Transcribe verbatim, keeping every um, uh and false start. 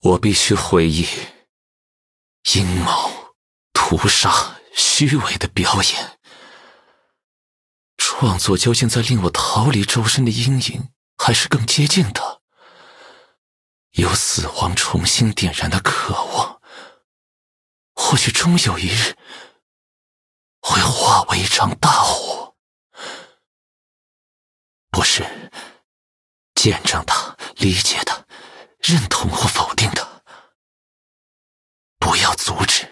我必须回忆阴谋、屠杀、虚伪的表演。创作究竟在令我逃离周身的阴影，还是更接近它？有死亡重新点燃的渴望，或许终有一日会化为一场大火。不是见证它、理解它、认同或否定它，不要阻止。